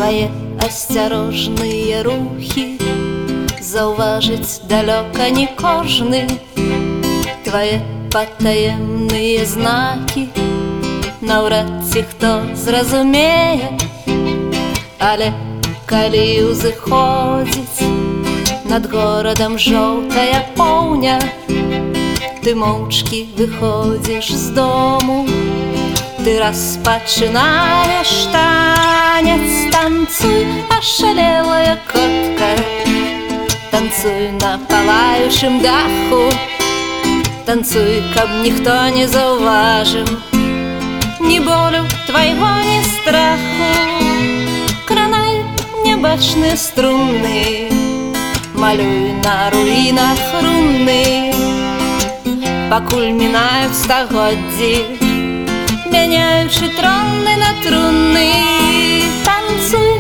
Твае асцярожныя рухі заўважыць далёка не кожны, твае патаемныя знакі наўрад ці хто зразумее. Але калі ўзыходзіць над горадам жоўтая поўня, ты моўчкі выходзіш з дому, ты распачынаеш танец. Танцуй, ашалелая котка, танцуй на палаючым даху, танцуй, каб ніхто не заўважыў ні болю твайго, ні страху. Кранай нябачныя струны, малюй на руінах руны, пакуль мінаюць стагоддзі, мяняючы троны на труны. Танцуй.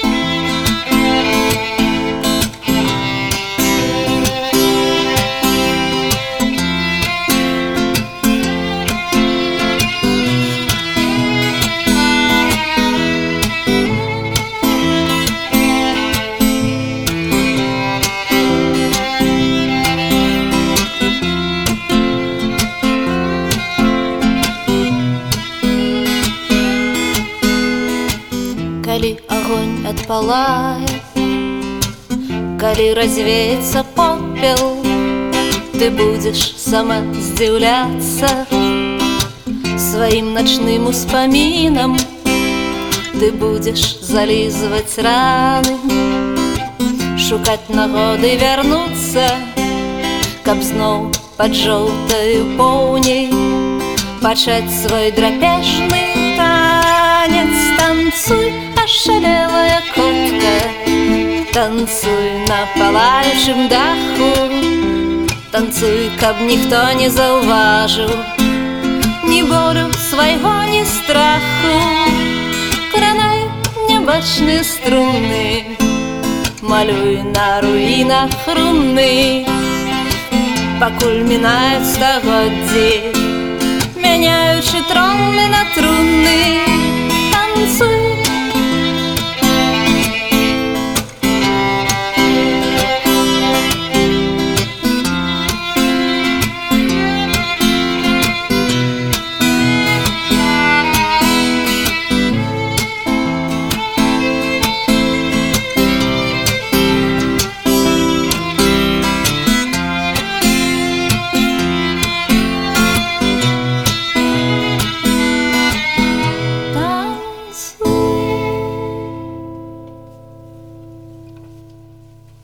Калі агонь адпалае, калі развеецца попел, ты будзеш сама здзіўляцца сваім начным успамінам. Ты будзеш залізваць раны, шукаць нагоды вярнуцца, каб зноў пад жоўтаю поўняй пачаць свой драпежны танец. Танцуй, ашалелая котка, танцуй на палаючым даху, танцуй, каб ніхто не заўважыў ні болю свайго, ні страху. Кранай нябачныя струны, малюй на руінах руны, пакуль мінаюць стагоддзі, мяняючы троны на труны.